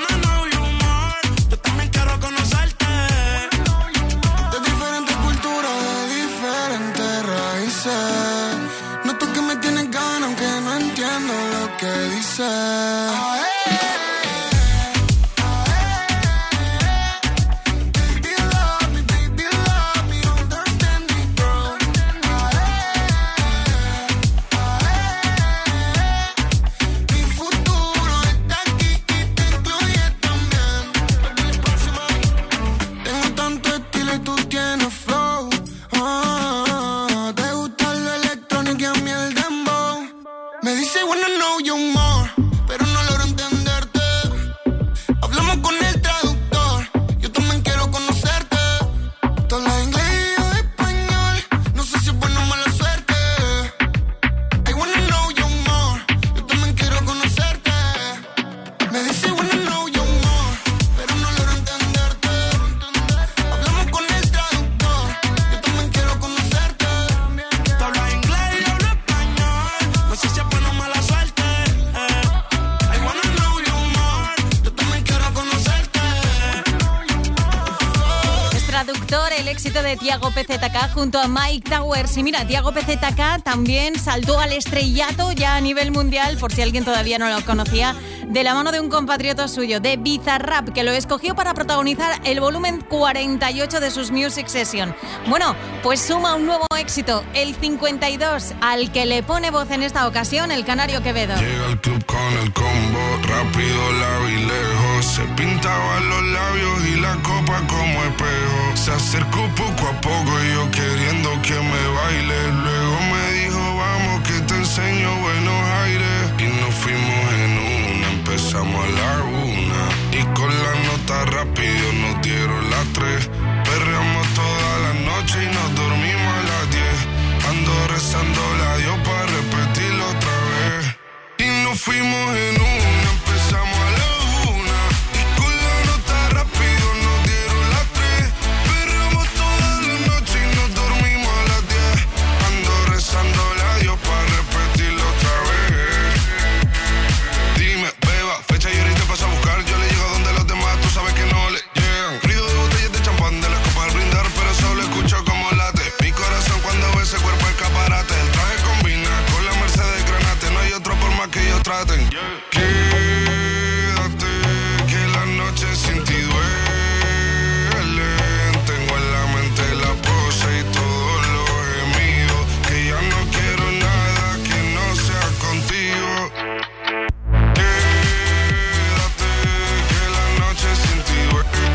Tiago P Z K junto a Mike Towers. Y mira, Tiago P Z K también saltó al estrellato ya a nivel mundial, por si alguien todavía no lo conocía, de la mano de un compatriota suyo, de Bizarrap, que lo escogió para protagonizar el volumen cuarenta y ocho de sus Music Session. Bueno, pues suma un nuevo éxito, el cincuenta y dos, al que le pone voz en esta ocasión el Canario Quevedo. Llega al club con el combo, rápido la vi lejos. Se pintaban los labios y la copa como espejo. Se acercó poco a poco y yo queriendo que me baile. Luego me dijo, vamos que te enseño buenos aires. Y nos fuimos en una, empezamos a la una. Y con la nota rápido nos dieron las tres. Perreamos toda la noche y nos dormimos a las diez. Ando rezando la Dios para repetirlo otra vez. Y nos fuimos en una, empezamos a la una. Y con la nota rápido nos dieron las tres. Perreamos toda la noche y nos dormimos a las diez. Ando rezando la Dios para repetirlo otra vez. Dime, beba, fecha y ahorita paso a buscar. Yo le llego donde los demás, tú sabes que no le llegan. Ruido de botellas de champán de la copa al brindar, pero solo escucho como late mi corazón cuando ve ese cuerpo escaparate. El traje combina con la Mercedes Granate. No hay otro por más que ellos traten. Quédate, que la noche sin ti duele. Tengo en la mente la pose y todos los gemidos. Que ya no quiero nada que no sea contigo. Quédate, que la noche sin ti duele.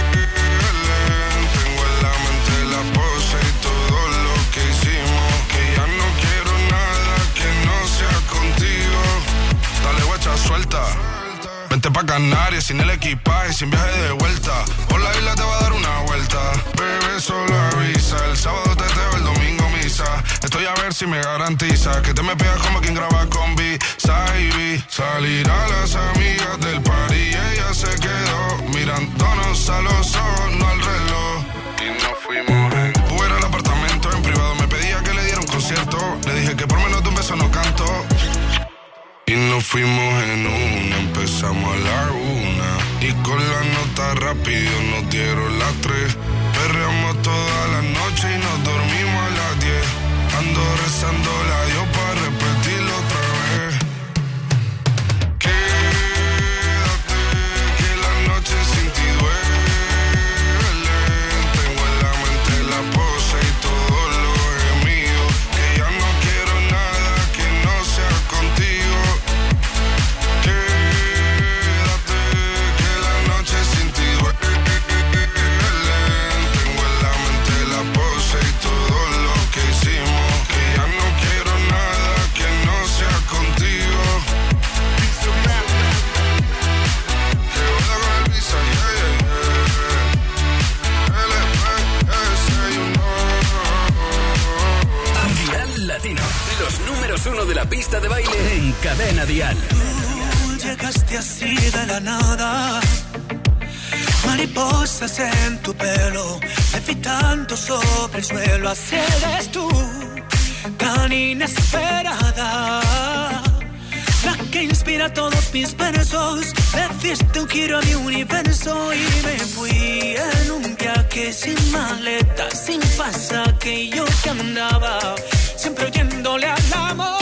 Tengo en la mente la pose y todo lo que hicimos. Que ya no quiero nada que no sea contigo. Dale guacha, suelta. Vente pa' Canarias sin el equipaje, sin viaje de vuelta. Por la isla te va a dar una vuelta. Bebé, solo avisa. El sábado teteo, el domingo misa. Estoy a ver si me garantiza que te me pegas como quien graba con B-Side. Salir a las amigas del party y ella se quedó mirándonos a los ojos, no al reloj. Y nos fuimos en Uber al apartamento en privado. Me pedía que le diera un concierto. Le dije que por menos de un beso no canto. Y nos fuimos en una, empezamos a la una. Y con la nota rápido nos dieron las tres. Perreamos toda la noche y nos dormimos a las diez. Ando rezando la Dios para repetirlo otra vez. Quédate, que la noche sin ti duele. Tengo en la mente la pose y todos los gemidos. Que ya no quiero nada que no sea contigo. Quédate, que la noche sin ti duele. Tengo en la mente la pose y todo lo que hicimos. Que ya no quiero nada que no sea contigo. Que vuela con el visa, yeah, yeah, yeah. L P S, you know. Dial Latino, los números uno de la pista de baile en Cadena Dial. Tú llegaste así de la nada, mariposas en tu pelo, levitando sobre el suelo. Así eres tú, tan inesperada, la que inspira todos mis versos. Le diste un giro a mi universo y me fui en un viaje sin maleta, sin pasaje. Yo que andaba siempre oyéndole al amor.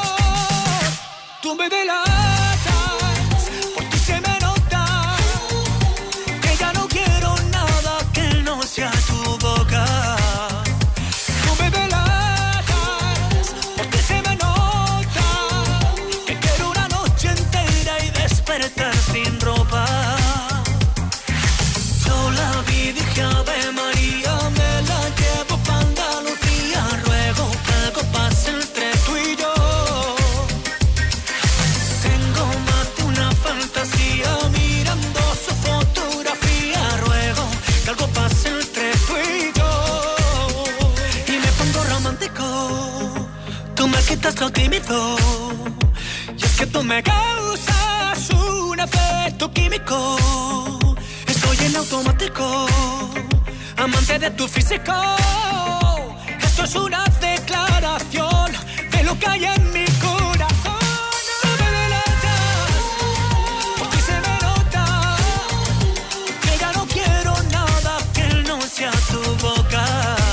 Tú me delatas, por ti se me nota que ya no quiero nada que no sea tu boca. Tú me delatas, porque se me nota que quiero una noche entera y despertar sin ropa. Yo la vi, dije Ave María, me la llevo pa' Andalucía. Ruego que algo pase entre tú y yo. Tengo más de una fantasía mirando su fotografía. Ruego que algo pase entre tú y yo. Y me pongo romántico, tú me quitas lo tímido. Y es que tú me causas un efecto químico. Estoy en automático, amante de tu físico. Esto es una declaración de lo que hay en mi corazón. Tú me delatas, por ti se me nota que ya no quiero nada que no sea tu boca.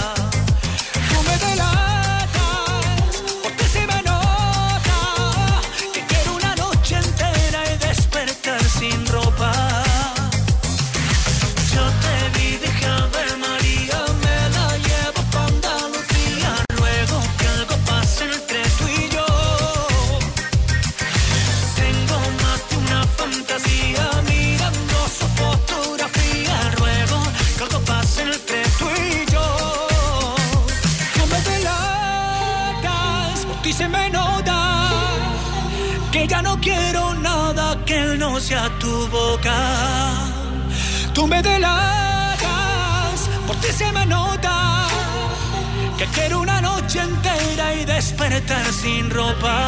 Ya no quiero nada que no sea tu boca. Tú me delatas, por ti se me nota que quiero una noche entera y despertar sin ropa.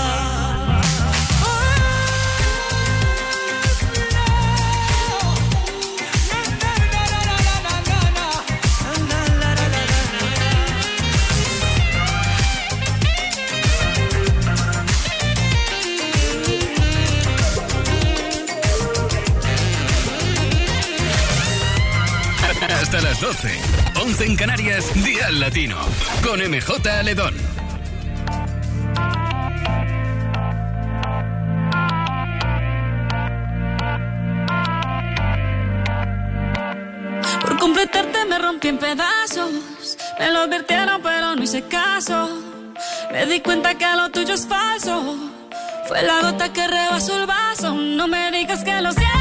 Hasta las doce, once en Canarias, Dial Latino, con M J Aledón. Por completarte me rompí en pedazos. Me lo advirtieron pero no hice caso. Me di cuenta que lo tuyo es falso. Fue la gota que rebasó el vaso. No me digas que lo sientes.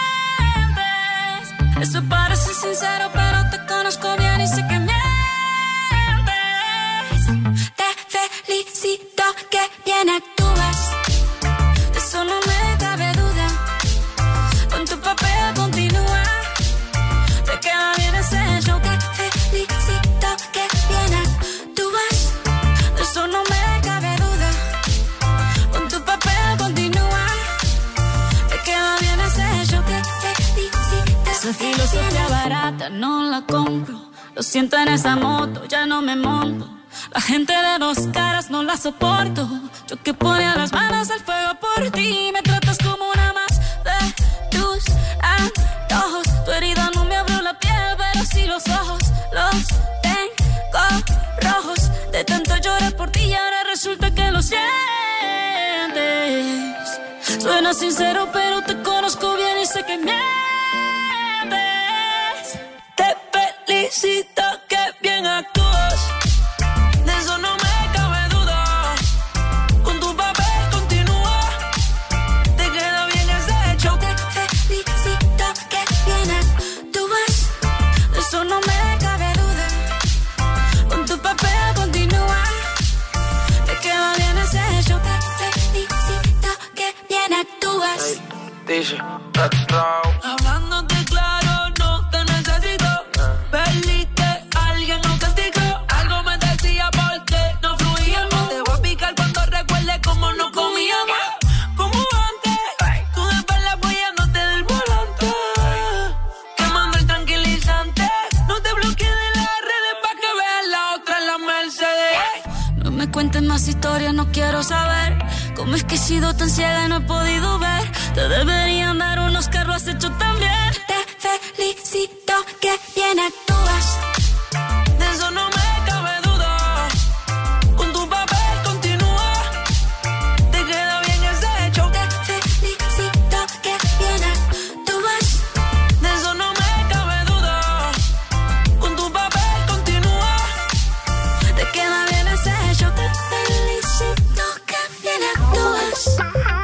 Eso parece sincero, pero te conozco bien y sé que mientes. Te felicito que bien actúas. De eso no me cabe duda. Con tu papel continúa. Te queda bien ese show. Te felicito que bien actúas. De eso no me cabe duda. Con tu papel continúa. Te queda bien ese show. Te felicito. Esa filosofía barata no la compro. Lo siento en esa moto, ya no me monto. La gente de dos caras no la soporto. Yo que ponía las manos al fuego por ti. Me tratas como una más de tus antojos. Tu herida no me abrió la piel, pero sí los ojos. Los tengo rojos. De tanto llorar por ti y ahora resulta que lo sientes. Suena sincero, pero te conozco bien y sé que mientes. Te felicito que bien actúas. De eso no me cabe duda. Con tu papel continúa. Te queda bien ese show. Te felicito que bien actúas. De eso no me cabe duda. Con tu papel continúa. Te queda bien ese show. Te felicito que bien actúas. Dice, hablándote claro, no te necesito. Perdiste, alguien nos castigó. Algo me decía porque no fluíamos. Te voy a picar cuando recuerde cómo nos comíamos. Como antes, tú de espalda apoyándote del volante. Quemando el tranquilizante. No te bloquees de las redes pa' que veas la otra en la Mercedes. No me cuentes más historias, no quiero saber. ¿Cómo es que he sido tan ciega y no he podido ver? Te deberían dar unos que lo has hecho tan bien. Te felicito que bien actúas. De eso no me cabe duda. Con tu papel continúa. Te queda bien ese show. Te felicito que bien actúas. De eso no me cabe duda. Con tu papel continúa. Te queda bien ese show. Te felicito que bien actúas.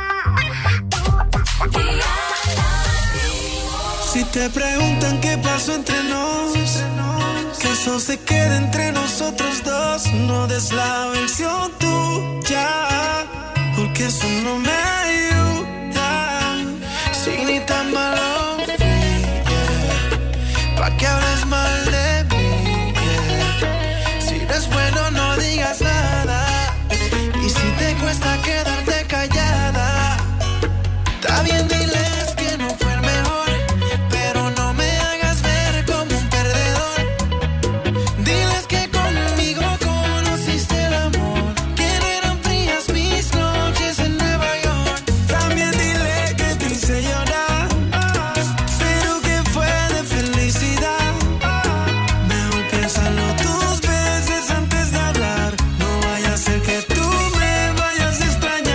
Si te preguntan qué pasó entre nos, que eso se quede entre nosotros dos. No des la versión tuya, porque eso no me ayuda. Si ni tan malo fui, yeah. Pa' que hables mal de mí, yeah. Si no es bueno no digas nada. Y si te cuesta quedarte callada, está bien, diles que no fue el mejor. Pero no me hagas ver como un perdedor. Diles que conmigo conociste el amor. Que no eran frías mis noches en Nueva York. También dile que te hice llorar, pero que fue de felicidad. Mejor piénsalo dos veces antes de hablar. No vaya a ser que tú me vayas a extrañar.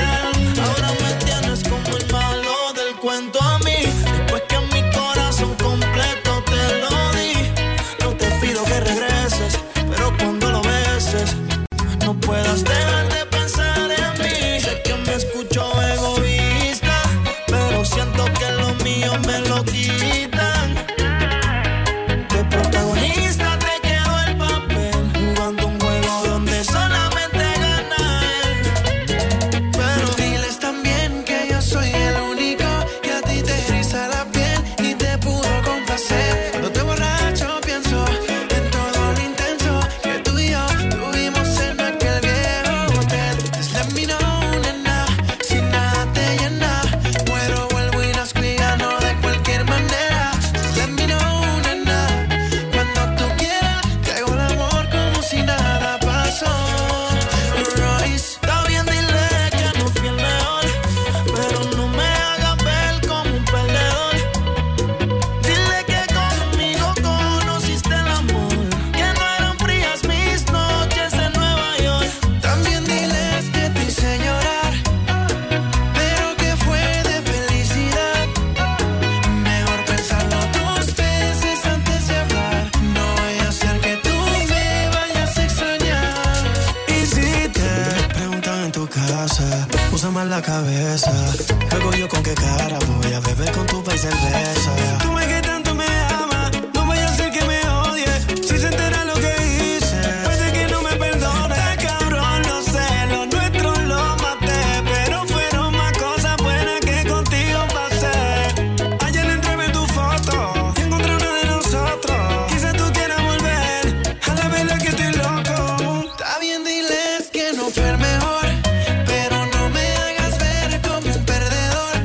mal la cabeza. Luego yo con qué cara voy a beber con tu país cerveza. Tú me que tanto me amas, no vaya a ser que me odies. Si se entera lo que hice, puede que no me perdone. Cabrón, no sé, lo nuestro lo maté, pero fueron más cosas buenas que contigo pasé. Ayer entrevé tu foto y encontré una de nosotros. Quizás tú quieras volver, a la verdad que estoy loco. Está bien, diles que no fue el mejor, pero no me hagas ver como un perdedor.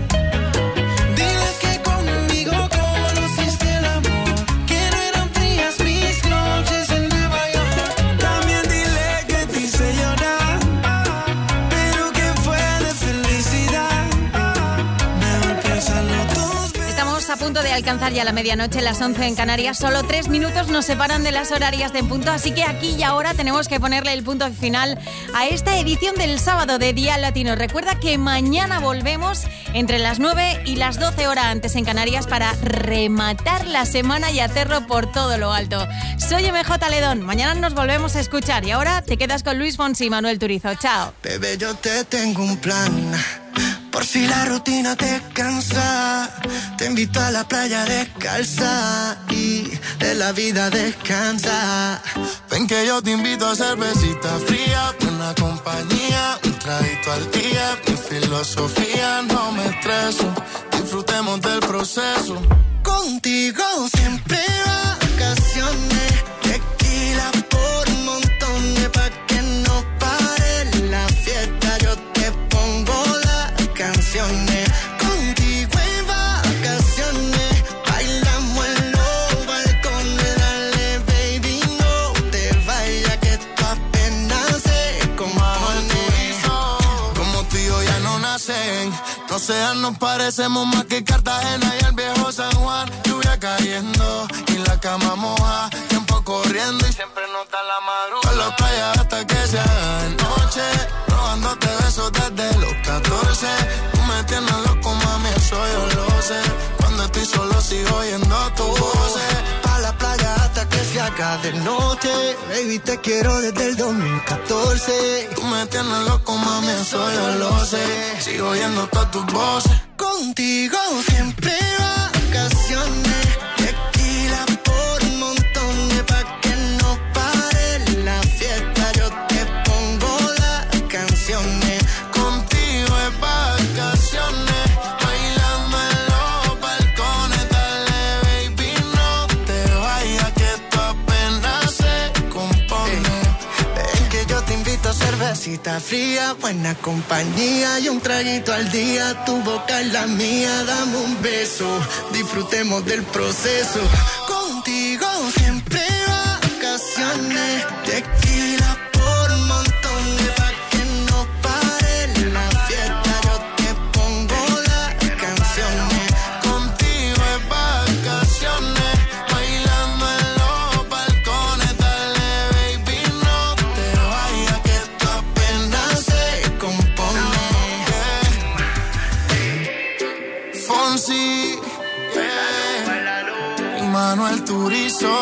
Diles que conmigo conociste el amor, que no eran frías mis noches en Nueva York. También dile que te hice llorar, pero que fue de felicidad. Mejor piénsalo dos veces. Estamos a punto de alcanzar ya la medianoche, las once en Canarias. Solo tres minutos nos separan de las horarias de En Punto, así que aquí y ahora tenemos que ponerle el punto final a esta edición del sábado de Día Latino. Recuerda que mañana volvemos entre las nueve y las doce horas antes en Canarias para rematar la semana y hacerlo por todo lo alto. Soy M J Ledón, mañana nos volvemos a escuchar y ahora te quedas con Luis Fonsi y Manuel Turizo. Chao. Bebé, yo te tengo un plan, por si la rutina te cansa. Te invito a la playa descalza y de la vida descansa. Ven que yo te invito a cervecita fría, buena compañía, un traguito al día. Mi filosofía, no me estreso, disfrutemos del proceso. Contigo siempre vacaciones, tequila por montones, pa' que no pare la fiesta. Yo te pongo las canciones. Contigo en vacaciones, bailamos en los balcones. Dale, baby, no te vayas, que esto apenas se compone. Como tú y yo ya no nacen, no sean, nos parecemos más que Cartagena y el viejo San Juan. Lluvia cayendo y la cama moja, tiempo corriendo y siempre nota la madrugada. Con la playa hasta que se haga de noche, robándote besos desde los catorce. Tú me tienes loco, mami, eso yo lo sé. Cuando estoy solo sigo oyendo tu voz. Pa' la playa hasta que se haga de noche, baby, te quiero desde el dos mil catorce. Tú me tienes loco, mami, eso yo lo sé. Sigo oyendo todas tus voces. Contigo siempre vacaciones, tequila por montones, pa' que no pare la fiesta. Yo te pongo las canciones. Contigo es vacaciones, bailando en los balcones. Dale, baby, no te vayas, que esto apenas se compone. Ven que yo te invito a cervecita fría, buena compañía y un traguito al día. Tu boca es la mía, dame un beso, disfrutemos del proceso. Contigo siempre vacaciones, tequila por montones, pa' que no pare la fiesta. Yo te pongo las canciones. Contigo es vacaciones, bailando en los balcones. Dale, baby, no te vayas, que esto apenas se compone. Yeah. Fonsi, yeah. Y Manuel Turizo.